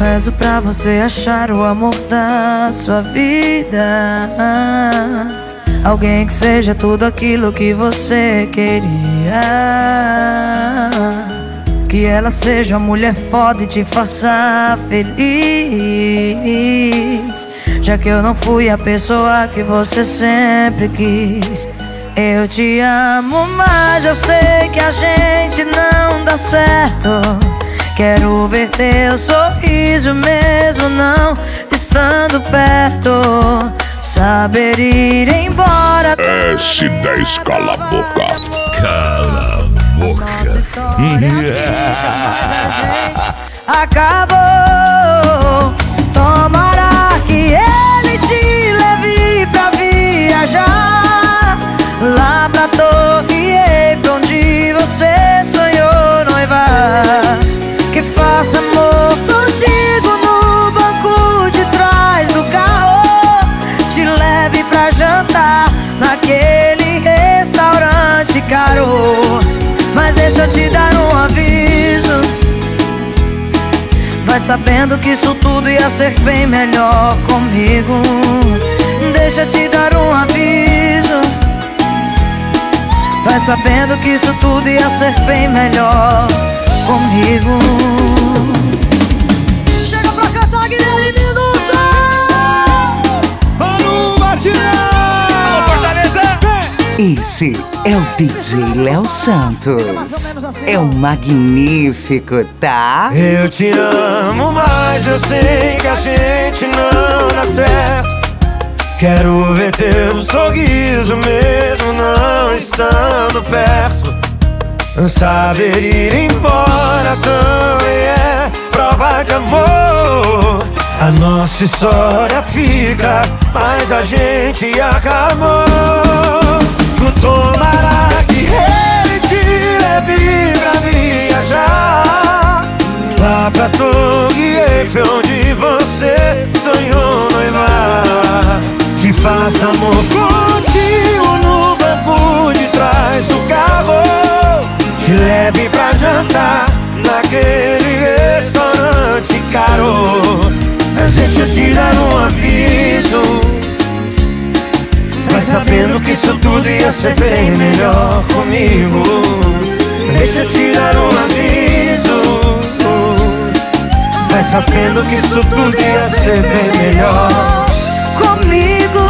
rezo pra você achar o amor da sua vida. Alguém que seja tudo aquilo que você queria. Que ela seja uma mulher foda e te faça feliz. Já que eu não fui a pessoa que você sempre quis. Eu te amo, mas eu sei que a gente não dá certo. Quero ver teu sorriso mesmo não estando perto. Saber ir embora. S10, cala a boca. Cala a boca. Acabou. Tomara que ele te leve pra viajar lá pra Torre Eiffel, onde você sonhou noivar. Que faça amor contigo no banco de trás do carro. Te leve pra jantar naquele restaurante caro. Mas deixa eu te dar um aviso. Vai sabendo que isso tudo ia ser bem melhor comigo. Deixa eu te dar um aviso. Vai sabendo que isso tudo ia ser bem melhor comigo. Chega pra cantar, Guilherme Minuto! Mano Batidão! Alô, Fortaleza! Esse é o DJ Léo Santos. É um magnífico, tá? Eu te amo, mas eu sei que a gente não dá certo. Quero ver teu sorriso mesmo não estando perto. Saber ir embora também é prova de amor. A nossa história fica, mas a gente acabou. Tomara que ele te leve pra viajar lá pra Torre Eiffel, onde você sonhou noivar. Que faça amor contigo no banco de trás do carro. Te leve pra jantar naquele restaurante caro. Mas deixa eu te dar um aviso. Vai sabendo que isso tudo ia ser bem melhor comigo. Deixa eu te dar um aviso. Vai sabendo que isso tudo ia ser bem melhor comigo.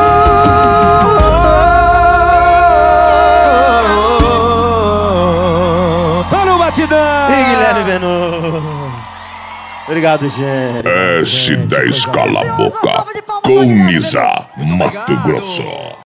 Mano Batidão! E Guilherme Benu. Obrigado, gente. S10, cala a boca. Com Nisa, Mato Grosso.